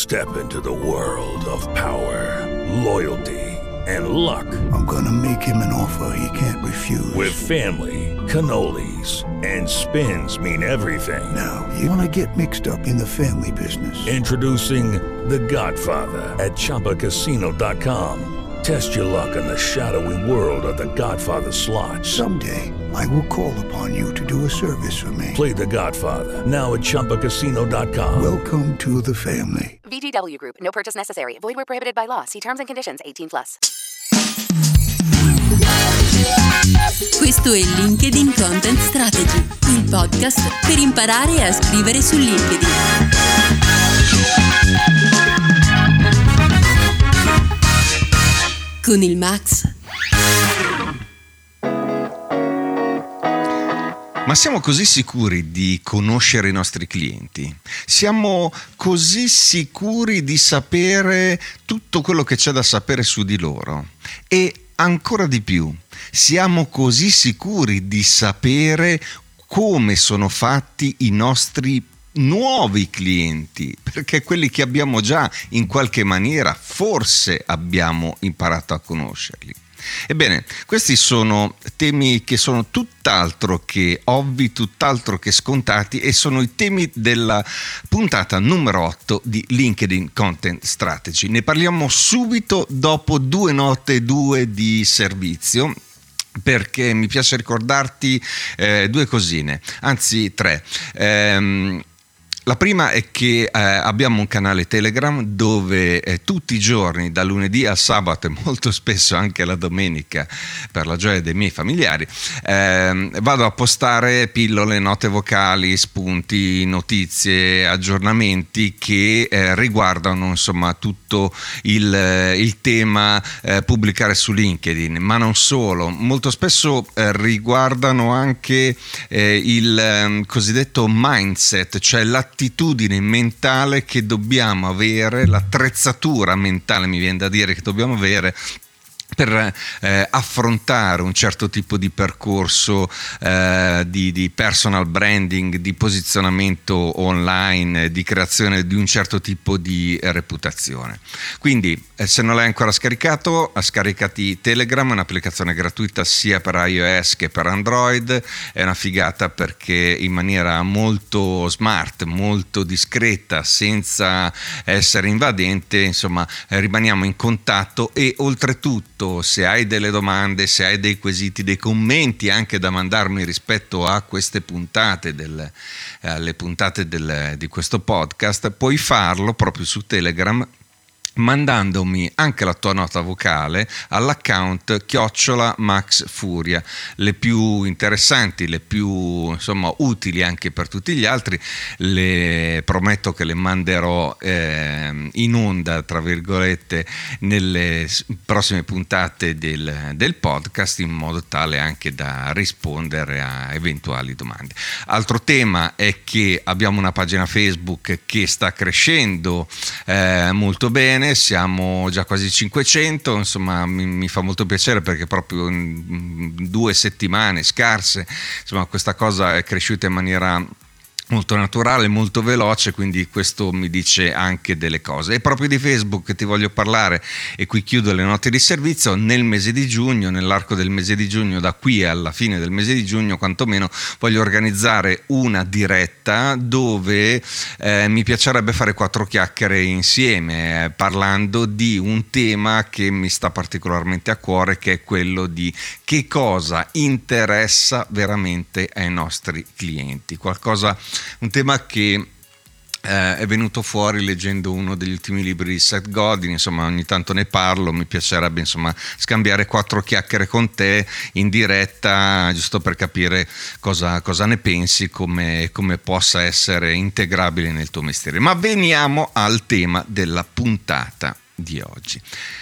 Step into the world of power, loyalty, and luck. I'm gonna make him an offer he can't refuse. With family, cannolis, and spins mean everything. Now, you wanna get mixed up in the family business. Introducing The Godfather at ChumbaCasino.com. Test your luck in the shadowy world of The Godfather slot. Someday, I will call upon you to do a service for me. Play The Godfather now at ChumbaCasino.com. Welcome to the family. VGW Group. No purchase necessary. Void where prohibited by law. See terms and conditions. 18+. Questo è LinkedIn Content Strategy, il podcast per imparare a scrivere su LinkedIn. Con il Max. Ma siamo così sicuri di conoscere i nostri clienti? Siamo così sicuri di sapere tutto quello che c'è da sapere su di loro? E ancora di più, siamo così sicuri di sapere come sono fatti i nostri nuovi clienti, perché quelli che abbiamo già in qualche maniera forse abbiamo imparato a conoscerli. Ebbene, questi sono temi che sono tutt'altro che ovvi, tutt'altro che scontati, e sono i temi della puntata numero 8 di LinkedIn Content Strategy. Ne parliamo subito dopo 2 note 2 di servizio, perché mi piace ricordarti 2 cosine, anzi 3. La prima è che abbiamo un canale Telegram dove tutti i giorni, da lunedì al sabato e molto spesso anche la domenica, per la gioia dei miei familiari, vado a postare pillole, note vocali, spunti, notizie, aggiornamenti che riguardano insomma tutto il tema pubblicare su LinkedIn, ma non solo, molto spesso riguardano anche il cosiddetto mindset, cioè l'attitudine mentale che dobbiamo avere, l'attrezzatura mentale, mi viene da dire, che dobbiamo avere per affrontare un certo tipo di percorso di personal branding, di posizionamento online, di creazione di un certo tipo di reputazione. Quindi se non l'hai ancora scaricato, scaricati Telegram, è un'applicazione gratuita sia per iOS che per Android. È una figata perché in maniera molto smart, molto discreta, senza essere invadente, insomma rimaniamo in contatto. E oltretutto, se hai delle domande, se hai dei quesiti, dei commenti anche da mandarmi rispetto a queste puntate alle puntate di questo podcast, puoi farlo proprio su Telegram mandandomi anche la tua nota vocale all'account @maxfuria. Le più interessanti, le più insomma utili anche per tutti gli altri, le prometto che le manderò in onda, tra virgolette, nelle prossime puntate del podcast, in modo tale anche da rispondere a eventuali domande. Altro tema è che abbiamo una pagina Facebook che sta crescendo molto bene. Siamo già quasi 500, insomma mi fa molto piacere, perché proprio in 2 settimane scarse, insomma, questa cosa è cresciuta in maniera molto naturale, molto veloce, quindi questo mi dice anche delle cose. E proprio di Facebook ti voglio parlare, e qui chiudo le note di servizio. Nel mese di giugno, nell'arco del mese di giugno, da qui alla fine del mese di giugno quantomeno, voglio organizzare una diretta dove mi piacerebbe fare 4 chiacchiere insieme, parlando di un tema che mi sta particolarmente a cuore, che è quello di che cosa interessa veramente ai nostri clienti. Un tema che è venuto fuori leggendo uno degli ultimi libri di Seth Godin, insomma ogni tanto ne parlo, mi piacerebbe insomma scambiare 4 chiacchiere con te in diretta, giusto per capire cosa ne pensi, come possa essere integrabile nel tuo mestiere. Ma veniamo al tema della puntata di oggi.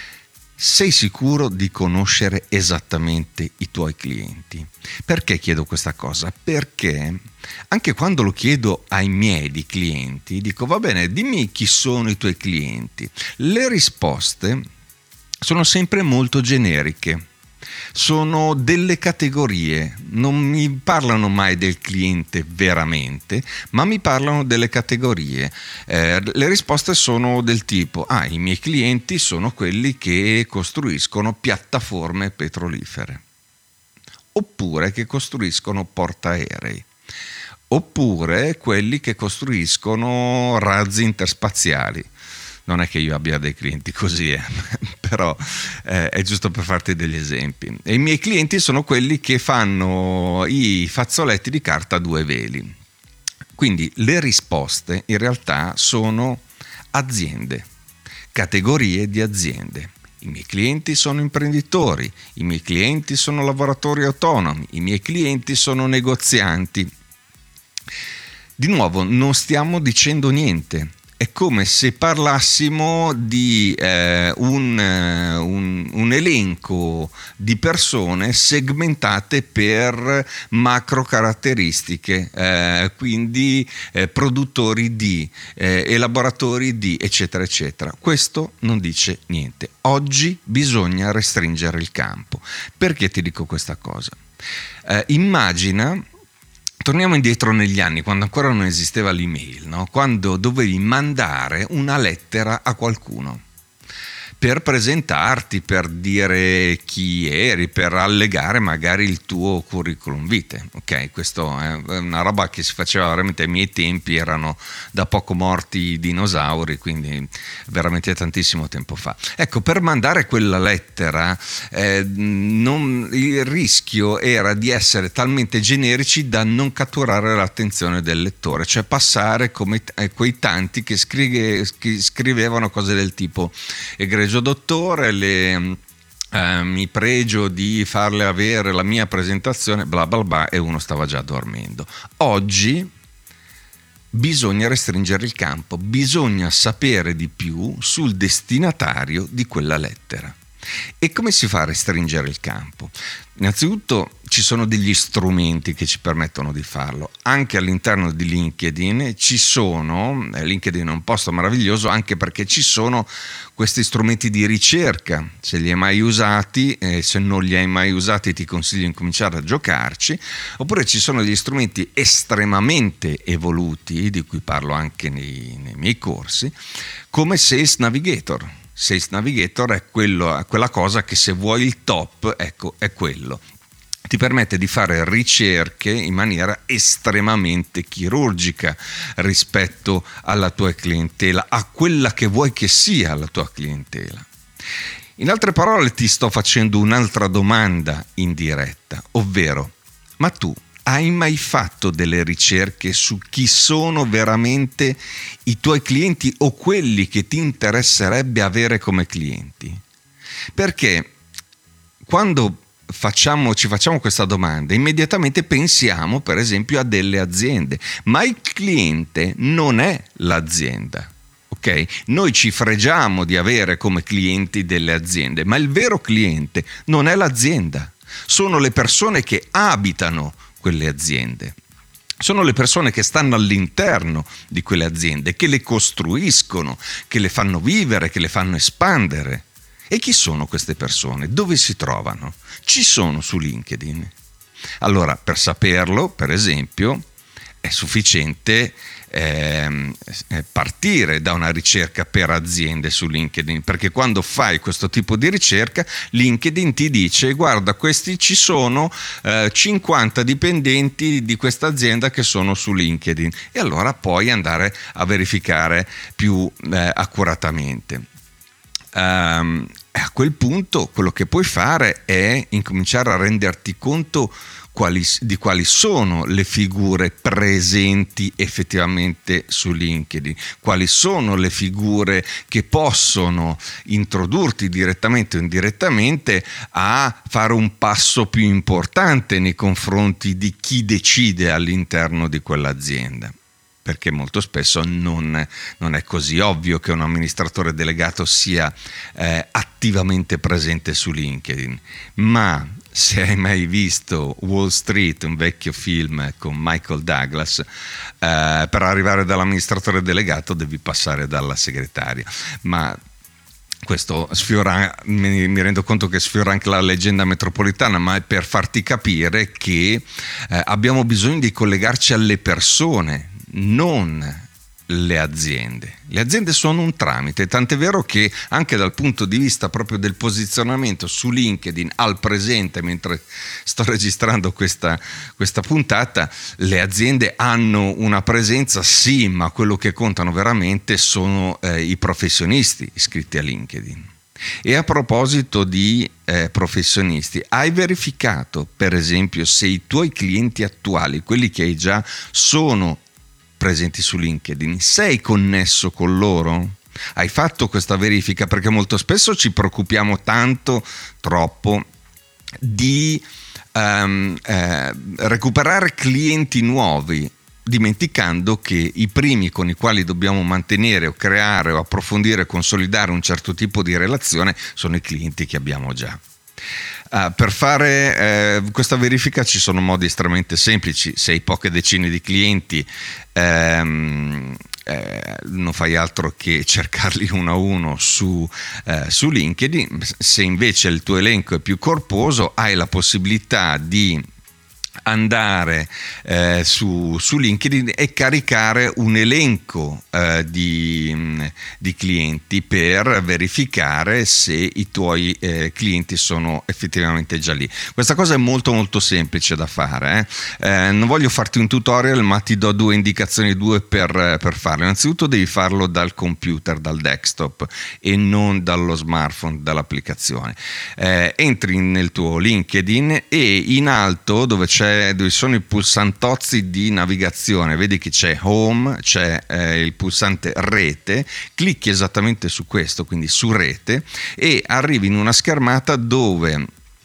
Sei sicuro di conoscere esattamente i tuoi clienti? Perché chiedo questa cosa? Perché anche quando lo chiedo ai miei di clienti, dico: va bene, dimmi chi sono i tuoi clienti. Le risposte sono sempre molto generiche. sono delle categorie, non mi parlano mai del cliente veramente, ma mi parlano delle categorie. Le risposte sono del tipo: i miei clienti sono quelli che costruiscono piattaforme petrolifere, oppure che costruiscono portaerei, oppure quelli che costruiscono razzi interspaziali. Non è che io abbia dei clienti così, però è giusto per farti degli esempi. E i miei clienti sono quelli che fanno i fazzoletti di carta a 2 veli. Quindi le risposte in realtà sono aziende, categorie di aziende. I miei clienti sono imprenditori, i miei clienti sono lavoratori autonomi, i miei clienti sono negozianti. Di nuovo, non stiamo dicendo niente. È come se parlassimo di un elenco di persone segmentate per macro caratteristiche, quindi produttori di, elaboratori di, eccetera, eccetera. Questo non dice niente. Oggi bisogna restringere il campo. Perché ti dico questa cosa? Torniamo indietro negli anni, quando ancora non esisteva l'email, no? Quando dovevi mandare una lettera a qualcuno per presentarti, per dire chi eri, per allegare magari il tuo curriculum vitae. Ok, questo è una roba che si faceva veramente ai miei tempi, erano da poco morti i dinosauri, quindi veramente tantissimo tempo fa. Ecco, per mandare quella lettera il rischio era di essere talmente generici da non catturare l'attenzione del lettore, cioè passare come quei tanti che scrivevano cose del tipo: egregio dottore, mi pregio di farle avere la mia presentazione, bla bla bla, e uno stava già dormendo. Oggi bisogna restringere il campo, bisogna sapere di più sul destinatario di quella lettera. E come si fa a restringere il campo? Innanzitutto ci sono degli strumenti che ci permettono di farlo. Anche all'interno di LinkedIn LinkedIn è un posto meraviglioso anche perché ci sono questi strumenti di ricerca. Se li hai mai usati, se non li hai mai usati, ti consiglio di incominciare a giocarci. Oppure ci sono degli strumenti estremamente evoluti, di cui parlo anche nei miei corsi, come Sales Navigator. Sales Navigator è quella cosa che, se vuoi il top, ecco, è quello. Ti permette di fare ricerche in maniera estremamente chirurgica rispetto alla tua clientela, a quella che vuoi che sia la tua clientela. In altre parole, ti sto facendo un'altra domanda in diretta, ovvero: ma tu hai mai fatto delle ricerche su chi sono veramente i tuoi clienti o quelli che ti interesserebbe avere come clienti? Perché quando ci facciamo questa domanda, immediatamente pensiamo per esempio a delle aziende, ma il cliente non è l'azienda. Okay? Noi ci fregiamo di avere come clienti delle aziende, ma il vero cliente non è l'azienda, sono le persone che abitano quelle aziende. Sono le persone che stanno all'interno di quelle aziende, che le costruiscono, che le fanno vivere, che le fanno espandere. E chi sono queste persone? Dove si trovano? Ci sono su LinkedIn. Allora, per saperlo, per esempio, è sufficiente partire da una ricerca per aziende su LinkedIn, perché quando fai questo tipo di ricerca LinkedIn ti dice: guarda, questi ci sono 50 dipendenti di questa azienda che sono su LinkedIn, e allora puoi andare a verificare più accuratamente. A quel punto quello che puoi fare è incominciare a renderti conto di quali sono le figure presenti effettivamente su LinkedIn, quali sono le figure che possono introdurti direttamente o indirettamente a fare un passo più importante nei confronti di chi decide all'interno di quell'azienda. Perché molto spesso non è così ovvio che un amministratore delegato sia attivamente presente su LinkedIn. Ma se hai mai visto Wall Street, un vecchio film con Michael Douglas, per arrivare dall'amministratore delegato devi passare dalla segretaria. Ma questo sfiora, mi rendo conto che sfiora anche la leggenda metropolitana, ma è per farti capire che abbiamo bisogno di collegarci alle persone, non le aziende. Le aziende sono un tramite, tant'è vero che anche dal punto di vista proprio del posizionamento su LinkedIn al presente, mentre sto registrando questa puntata, le aziende hanno una presenza, sì, ma quello che contano veramente sono i professionisti iscritti a LinkedIn. E a proposito di professionisti, hai verificato per esempio se i tuoi clienti attuali, quelli che hai già, sono presenti su LinkedIn? Sei connesso con loro? Hai fatto questa verifica? Perché molto spesso ci preoccupiamo troppo di recuperare clienti nuovi, dimenticando che i primi con i quali dobbiamo mantenere o creare o approfondire e consolidare un certo tipo di relazione sono i clienti che abbiamo già. Per fare questa verifica ci sono modi estremamente semplici. Se hai poche decine di clienti, non fai altro che cercarli uno a uno su LinkedIn. Se invece il tuo elenco è più corposo, hai la possibilità di andare su LinkedIn e caricare un elenco di clienti per verificare se i tuoi clienti sono effettivamente già lì. Questa cosa è molto molto semplice da fare, non voglio farti un tutorial, ma ti do due indicazioni per farlo. Innanzitutto devi farlo dal computer, dal desktop e non dallo smartphone, dall'applicazione. Entri nel tuo LinkedIn e in alto dove sono i pulsantozzi di navigazione, vedi che c'è home, c'è il pulsante rete, clicchi esattamente su questo, quindi su rete, e arrivi in una schermata dove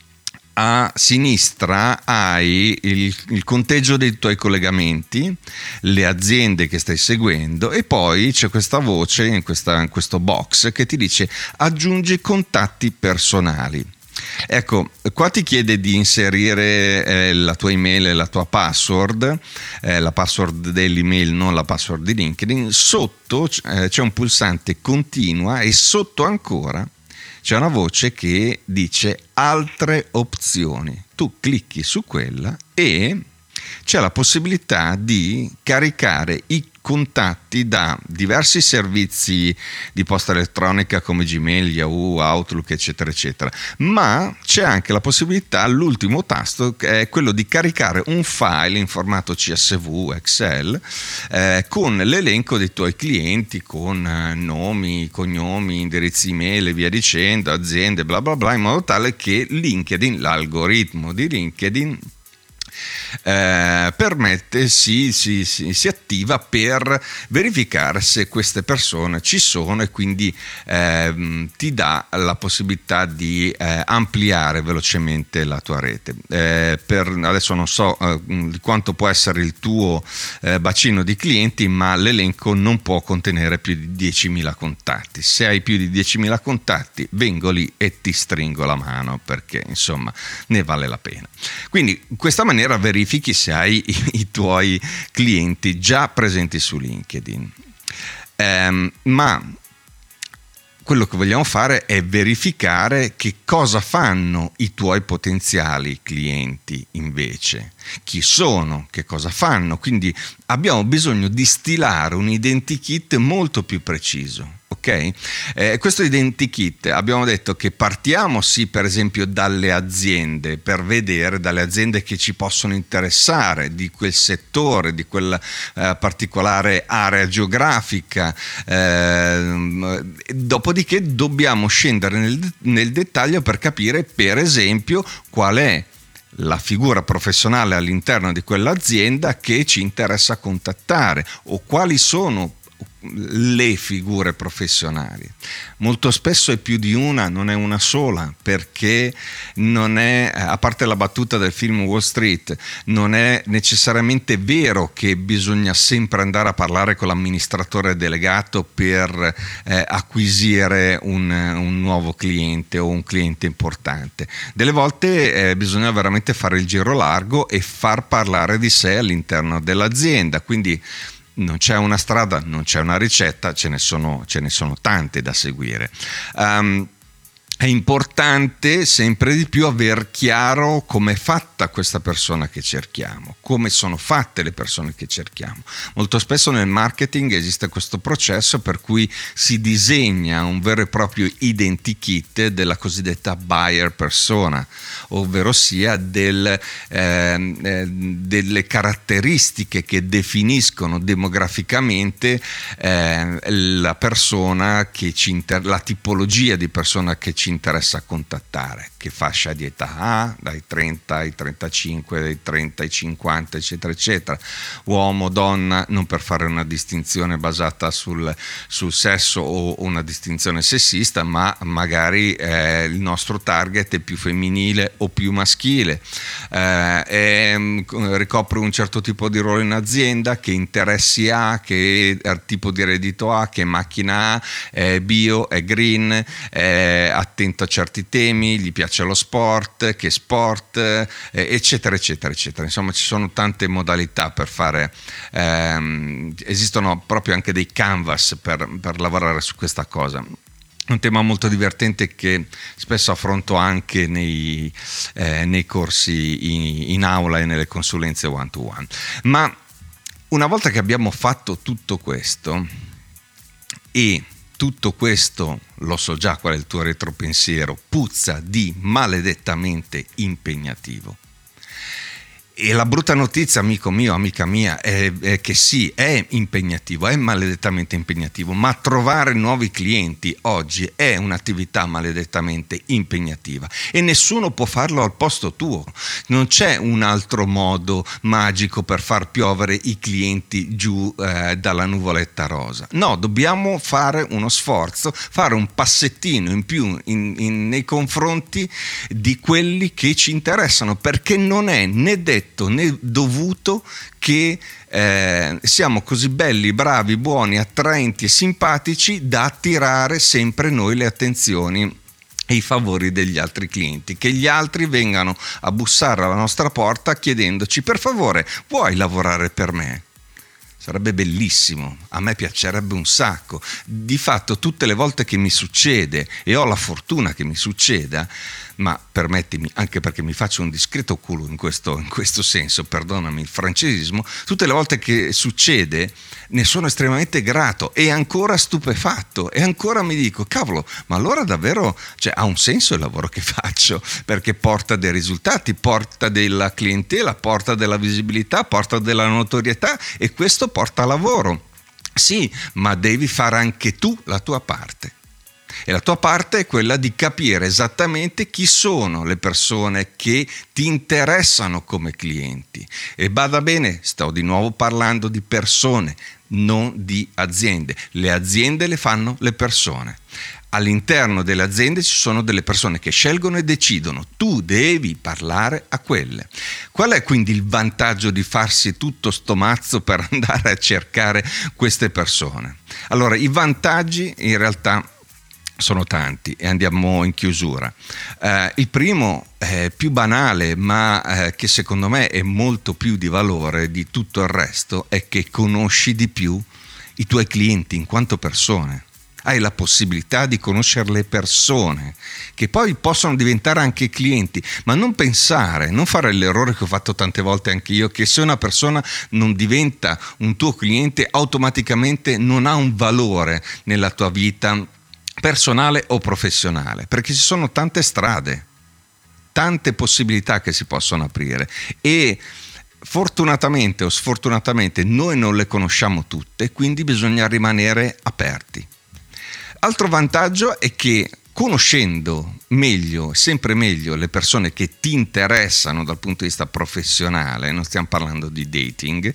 a sinistra hai il conteggio dei tuoi collegamenti, le aziende che stai seguendo, e poi c'è questa voce in questo box che ti dice aggiungi contatti personali. Ecco, qua ti chiede di inserire la tua email e la tua password, la password dell'email, non la password di LinkedIn. Sotto c'è un pulsante continua e sotto ancora c'è una voce che dice altre opzioni. Tu clicchi su quella e c'è la possibilità di caricare i contatti da diversi servizi di posta elettronica come Gmail, Yahoo, Outlook, eccetera eccetera, ma c'è anche la possibilità, l'ultimo tasto, che è quello di caricare un file in formato CSV, Excel, con l'elenco dei tuoi clienti, con nomi, cognomi, indirizzi email e via dicendo, aziende, bla bla bla, in modo tale che LinkedIn, l'algoritmo di LinkedIn, permette, si attiva per verificare se queste persone ci sono, e quindi ti dà la possibilità di ampliare velocemente la tua rete. Adesso non so di quanto può essere il tuo bacino di clienti, ma l'elenco non può contenere più di 10.000 contatti. Se hai più di 10.000 contatti, vengo lì e ti stringo la mano, perché insomma ne vale la pena. Quindi in questa maniera verifichi se hai i tuoi clienti già presenti su LinkedIn. Ma quello che vogliamo fare è verificare che cosa fanno i tuoi potenziali clienti invece. Chi sono, che cosa fanno. Quindi abbiamo bisogno di stilare un identikit molto più preciso. Ok? Questo identikit abbiamo detto che partiamo sì, per esempio dalle aziende, per vedere dalle aziende che ci possono interessare di quel settore, di quella particolare area geografica, dopodiché dobbiamo scendere nel dettaglio per capire per esempio qual è la figura professionale all'interno di quell'azienda che ci interessa contattare, o quali sono le figure professionali. Molto spesso è più di una, non è una sola, perché non è, a parte la battuta del film Wall Street, non è necessariamente vero che bisogna sempre andare a parlare con l'amministratore delegato per acquisire un nuovo cliente o un cliente importante. Delle volte bisogna veramente fare il giro largo e far parlare di sé all'interno dell'azienda, quindi non c'è una strada, non c'è una ricetta, ce ne sono tante da seguire. È importante sempre di più aver chiaro come è fatta questa persona che cerchiamo, come sono fatte le persone che cerchiamo. Molto spesso nel marketing esiste questo processo per cui si disegna un vero e proprio identikit della cosiddetta buyer persona, ovvero sia delle caratteristiche che definiscono demograficamente la persona che la tipologia di persona che ci interessa contattare, che fascia di età ha, dai 30 ai 35, dai 30 ai 50, eccetera eccetera, uomo, donna, non per fare una distinzione basata sul sesso o una distinzione sessista, ma magari il nostro target è più femminile o più maschile, ricopre un certo tipo di ruolo in azienda, che interessi ha, che tipo di reddito ha, che macchina ha, è bio, è green, è attento a certi temi, gli piace lo sport, che sport, eccetera eccetera eccetera. Insomma, ci sono tante modalità per fare, esistono proprio anche dei canvas per lavorare su questa cosa. Un tema molto divertente che spesso affronto anche nei corsi in aula e nelle consulenze one to one. Ma una volta che abbiamo fatto tutto questo, e tutto questo, lo so già qual è il tuo retropensiero, puzza di maledettamente impegnativo. E la brutta notizia, amico mio, amica mia, è che sì, è impegnativo, è maledettamente impegnativo, ma trovare nuovi clienti oggi è un'attività maledettamente impegnativa e nessuno può farlo al posto tuo. Non c'è un altro modo magico per far piovere i clienti giù dalla nuvoletta rosa. No, dobbiamo fare uno sforzo, fare un passettino in più nei confronti di quelli che ci interessano, perché non è né detto né dovuto che siamo così belli, bravi, buoni, attraenti e simpatici da attirare sempre noi le attenzioni e i favori degli altri clienti, che gli altri vengano a bussare alla nostra porta chiedendoci: per favore, vuoi lavorare per me? Sarebbe bellissimo, a me piacerebbe un sacco. Di fatto tutte le volte che mi succede, e ho la fortuna che mi succeda, ma permettimi, anche perché mi faccio un discreto culo in questo senso, perdonami il francesismo, tutte le volte che succede ne sono estremamente grato e ancora stupefatto, e ancora mi dico: cavolo, ma allora davvero, cioè, ha un senso il lavoro che faccio, perché porta dei risultati, porta della clientela, porta della visibilità, porta della notorietà, e questo porta lavoro. Sì, ma devi fare anche tu la tua parte. E la tua parte è quella di capire esattamente chi sono le persone che ti interessano come clienti. E bada bene, sto di nuovo parlando di persone, non di aziende. Le aziende le fanno le persone. All'interno delle aziende ci sono delle persone che scelgono e decidono, tu devi parlare a quelle. Qual è quindi il vantaggio di farsi tutto sto mazzo per andare a cercare queste persone? Allora, i vantaggi in realtà sono tanti e andiamo in chiusura. Il primo è più banale, ma che secondo me è molto più di valore di tutto il resto, è che conosci di più i tuoi clienti in quanto persone. Hai la possibilità di conoscere le persone che poi possono diventare anche clienti, ma non fare l'errore che ho fatto tante volte anche io, che se una persona non diventa un tuo cliente automaticamente non ha un valore nella tua vita personale o professionale, perché ci sono tante strade, tante possibilità che si possono aprire e fortunatamente o sfortunatamente noi non le conosciamo tutte, quindi bisogna rimanere aperti. Altro vantaggio è che conoscendo meglio, sempre meglio, le persone che ti interessano dal punto di vista professionale, non stiamo parlando di dating,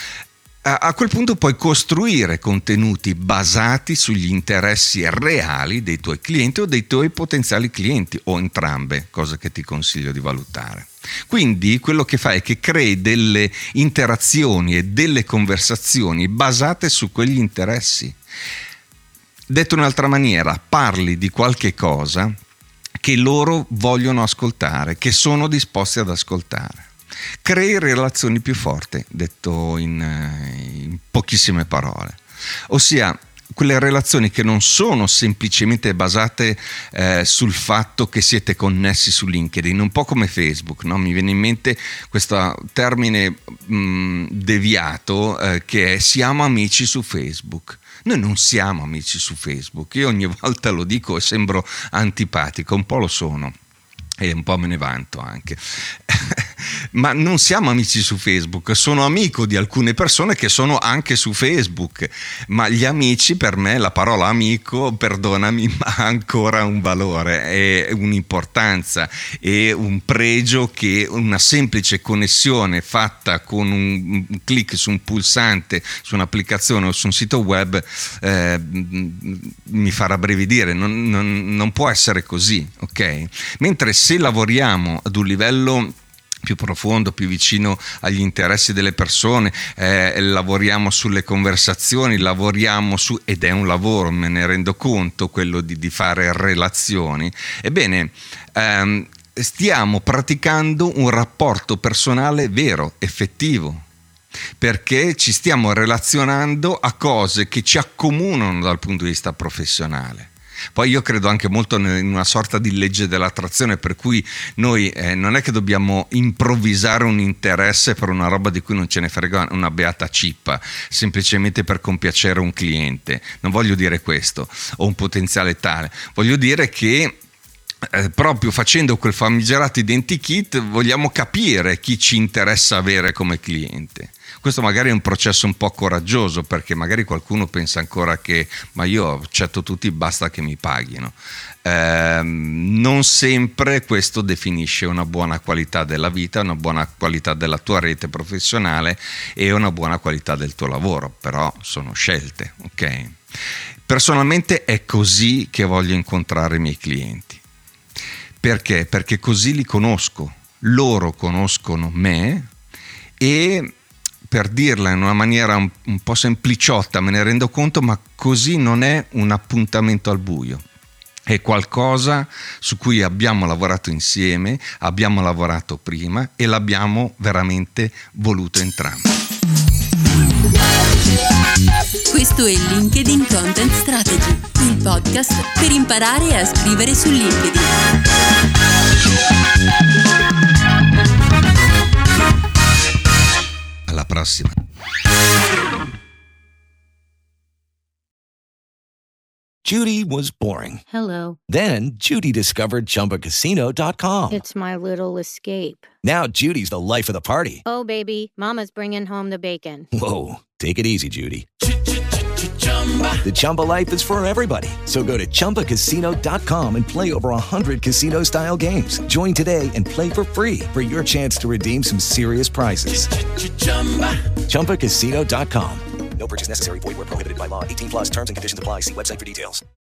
a quel punto puoi costruire contenuti basati sugli interessi reali dei tuoi clienti o dei tuoi potenziali clienti, o entrambe, cosa che ti consiglio di valutare. Quindi quello che fai è che crei delle interazioni e delle conversazioni basate su quegli interessi. Detto in un'altra maniera, parli di qualche cosa che loro vogliono ascoltare, che sono disposti ad ascoltare. crei relazioni più forti, detto in pochissime parole. Ossia, quelle relazioni che non sono semplicemente basate sul fatto che siete connessi su LinkedIn, un po' come Facebook, no? Mi viene in mente questo termine deviato che è siamo amici su Facebook. Noi non siamo amici su Facebook, io ogni volta lo dico e sembro antipatico, un po' lo sono. E un po' me ne vanto anche. Ma non siamo amici su Facebook, sono amico di alcune persone che sono anche su Facebook, ma gli amici, per me la parola amico, perdonami, ma ha ancora un valore, è un'importanza e un pregio che una semplice connessione fatta con un clic su un pulsante, su un'applicazione o su un sito web mi fa rabbrividire. Non può essere così, ok? Mentre se lavoriamo ad un livello più profondo, più vicino agli interessi delle persone, lavoriamo sulle conversazioni, ed è un lavoro, me ne rendo conto, quello di fare relazioni, ebbene stiamo praticando un rapporto personale vero, effettivo, perché ci stiamo relazionando a cose che ci accomunano dal punto di vista professionale. Poi io credo anche molto in una sorta di legge dell'attrazione, per cui noi non è che dobbiamo improvvisare un interesse per una roba di cui non ce ne frega una beata cippa, semplicemente per compiacere un cliente. Non voglio dire questo, o un potenziale tale. Voglio dire che proprio facendo quel famigerato identikit vogliamo capire chi ci interessa avere come cliente. Questo magari è un processo un po' coraggioso, perché magari qualcuno pensa ancora che ma io accetto tutti, basta che mi paghino. Non sempre questo definisce una buona qualità della vita, una buona qualità della tua rete professionale e una buona qualità del tuo lavoro, però sono scelte, ok? Personalmente è così che voglio incontrare i miei clienti. Perché? Perché così li conosco, loro conoscono me e, per dirla in una maniera un po' sempliciotta, me ne rendo conto, ma così non è un appuntamento al buio. È qualcosa su cui abbiamo lavorato insieme, abbiamo lavorato prima e l'abbiamo veramente voluto entrambi. Questo è LinkedIn Content Strategy, il podcast per imparare a scrivere su LinkedIn. Alla prossima. Judy was boring. Hello. Then Judy discovered ChumbaCasino.com. It's my little escape. Now Judy's the life of the party. Oh, baby, mama's bringing home the bacon. Whoa, take it easy, Judy. The Chumba life is for everybody. So go to ChumbaCasino.com and play over 100 casino-style games. Join today and play for free for your chance to redeem some serious prizes. ChumbaCasino.com. No purchase necessary. Void where prohibited by law. 18+ terms and conditions apply. See website for details.